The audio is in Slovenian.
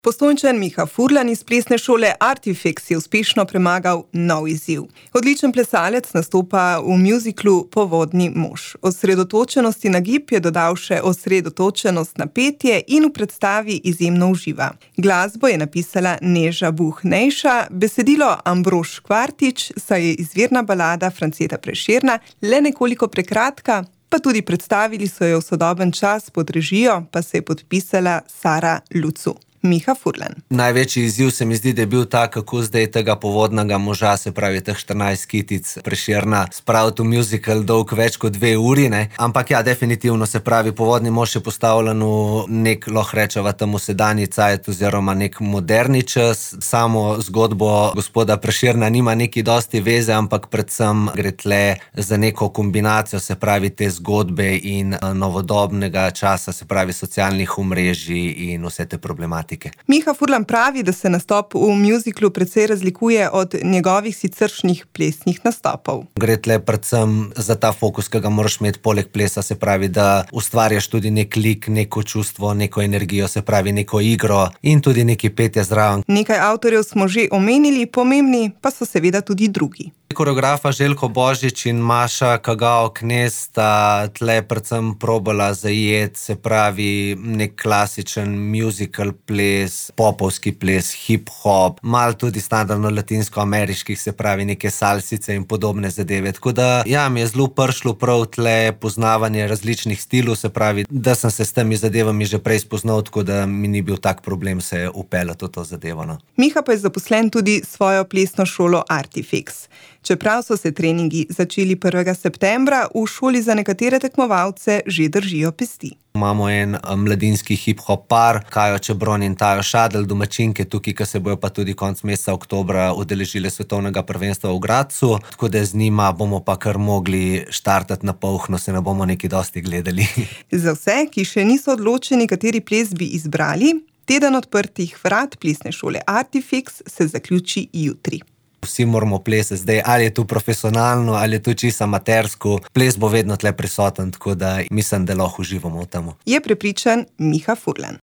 Postojnčan Miha Furlan iz plesne šole Artifex je uspešno premagal nov izziv. Odličen plesalec nastopa v mjuziklu Povodni mož. Osredotočenosti na gib je dodal še osredotočenost na petje in v predstavi izjemno uživa. Glasbo je napisala Neža Buh-Nejša, besedilo Ambrož Kvartič, saj je izvirna balada Franceta Prešerna le nekoliko prekratka, pa tudi predstavili so jo v sodoben čas, pod režijo pa se je podpisala Sara Lucu. Miha Furlan. Največji izziv se mi zdi, da je bil ta, kako zdaj tega povodnega moža, se pravi teh 14 kitic Prešerna, spraviti v musical dolg več kot 2 uri, ne. Ampak ja, definitivno, se pravi, Povodni mož je postavljen v nek, lahko rečeva temu sedanji cajt oziroma nek moderni čas. Samo zgodbo gospoda Prešerna nima neki dosti veze, ampak predvsem gre tle za neko kombinacijo, se pravi, te zgodbe in novodobnega časa, se pravi, socialnih omrežij in vse te problematike. Miha Furlan pravi, da se nastop v mjuziklu precej razlikuje od njegovih siceršnjih plesnih nastopov. Gre tle predvsem za ta fokus, ki ga moraš imeti poleg plesa, se pravi, da ustvarjaš tudi nek lik, neko čustvo, neko energijo, se pravi, neko igro in tudi neki petje zraven. Nekaj avtorjev smo že omenili, pomembni pa so seveda tudi drugi. Koreografa Željko Božič in Maša Kagao-Knez sta tle predvsem probala zajeti, se pravi, nek klasičen musical ples, popovski ples, hip-hop, malo tudi standardno latinsko-ameriških, se pravi, neke salsice in podobne zadeve. Tako da, ja, mi je zelo prišlo prav tle poznavanje različnih stilov, se pravi, da sem se s temi zadevami že prej spoznal, tako da mi ni bil tak problem se upeljati v to zadevo, no. Miha pa je zaposlen tudi svojo plesno šolo Artifex. Čeprav so se treningi začeli 1. septembra, v šoli za nekatere tekmovalce že držijo pesti. Imamo en mladinski hip-hop par, Kajo Čebron in Tajo Šadl, domačinke tukaj, ki se bojo pa tudi konec meseca oktobra udeležile svetovnega prvenstva v Gradcu, tako da z njima bomo pa kar mogli štartati na polhno, se ne bomo neki dosti gledali. Za vse, ki še niso odločeni, kateri ples bi izbrali, teden odprtih vrat plesne šole Artifex se zaključi jutri. Vsi moramo plesati zdaj, ali je to profesionalno, ali je to čisto amatersko. Ples bo vedno tle prisoten, tako da mislim, da lahko uživamo v tem. Je prepričan Miha Furlan.